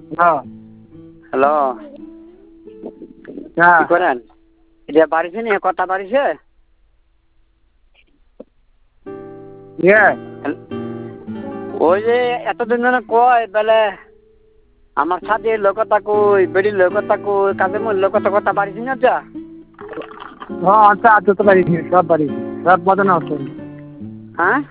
Hello কি করেন? এটা বাড়িছে নি কথা বাড়িছে? ওই যে এতদিন ধরে কয় বেলে আমার সাথে লোকতা কই বেড়ির লোকতা কই কাজের মূল লোকতা কথা বাড়িছি না যা? আচ্ছা আচ্ছা তো বাড়ি সব বাড়ি সব বাজানো আছে। হ্যাঁ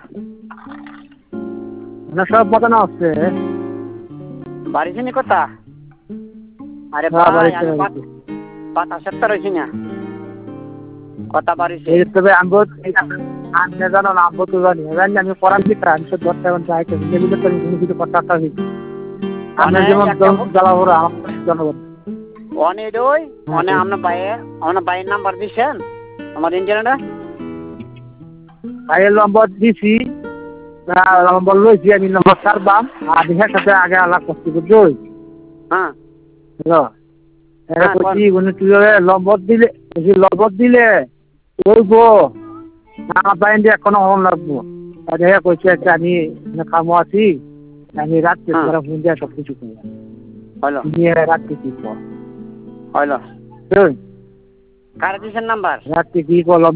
সব বাজানো আছে। বাড়িছে নি কথা? আরে ভাই আমি পাতা সপ্তাহ রয়েছি না কথা বাড়িছে। তবে আমি জানো না আমি তো জানি জানি আমি পড়ার দিকটা আমি তো দশটা এখন চাইতে কোনো কিছু কথা আপনার যেমন জ্বালাবো জনগণ অনেক ওই অনেক আপনার ভাইয়ের নাম্বার দিচ্ছেন আমার ইন্টারনেটে ভাইয়ের নম্বর দিছি নম্বর লইছি আমি নম্বর ছাড়বাম আর বিহার সাথে আগে আলাপ করছি বুঝছো? হ্যাঁ হ্যালো তুই নম্বর দিলে ওইবো আমার বাইন দিয়ে এখনো হন লাগবো দেখা কইছে একটা আমি খামো আছি আমি রাত্রে তোরা ফোন দিয়ে সব কিছু করলাম নিয়ে রাত্রে কি কর হইল কার দিচ্ছেন নাম্বার রাত্রে কি করলাম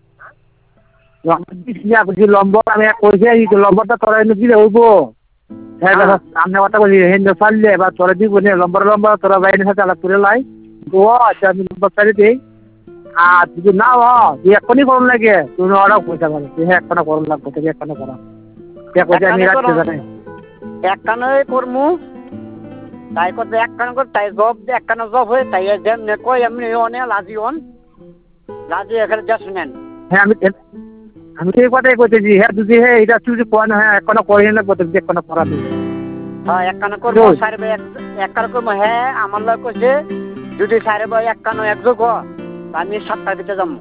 নম্বর আমি কইছে নম্বরটা তোরা এনে দিলে হইবো আমি কথা বলি হেন্দ্র ছাড়লে এবার তোরা দিব নম্বর তোরা বাইরের সাথে আলাপ করে লাই ও আচ্ছা আমি নম্বর ছাড়ি দিই আর যদি না তুই এখনই করুন লাগে তুমি অর্ডার পয়সা পাবে তুই এখনো করুন লাগবে তুই এখনো করা আমি রাখতে জানাই একখানে করমু তাই করতে একখানে কর তাই জব একখানে জব হয়ে তাই যেমনি কই এমনি অনেক লাজি এখানে যা শুনেন। হ্যাঁ আমি সেই কথাই কইতেছি হ্যাঁ যদি এটা তুই কোন হ্যাঁ এখনো করি না করতে এখনো করা দিই হ্যাঁ একখানে করবো সারবে একখানে করবো হ্যাঁ আমার লোক কইছে যদি সারবে একখানে একযোগ আমি 7টার ভিতরে যাবো।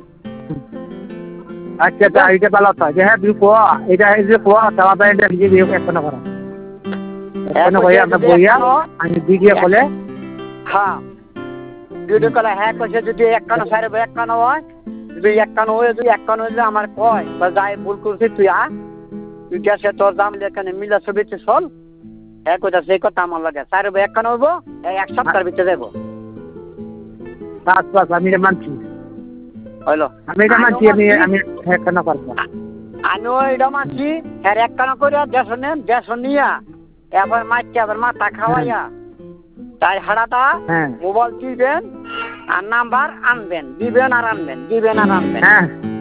আচ্ছা আচ্ছা এটা ভালো কথা যে হ্যাঁ তুই কোয়া এটা যে কোয়া তাহলে এটা নিজে এখনো করা এখনো কই আমরা বইয়া আমি দিকে বলে হ্যাঁ যদি কলে হ্যাঁ কইছে যদি একখানে সারবে একখানে হয় যদি একখানে হয়ে যদি একখানে হইলে আমার কয় বা যাই ভুল করছি তুই তুই গেছে তোর দাম এখানে মিলা ছবিতে চল হ্যাঁ কইতা সেই কথা আমার লাগে সারবে একখানে হইবো 1 সপ্তাহের ভিতরে যাবো। বাস আমি এটা মানছি হইলো আমি এটা মানছি আমি এখনো করবো আমিও এটা মানছি হ্যাঁ একখানে করে দেশ নিয়া এবার মাইকে আবার মাথা খাওয়াইয়া তাই হাড়াটা মোবাইল দিবেন আর নাম্বার আনবেন দিবেন আর আনবেন হ্যাঁ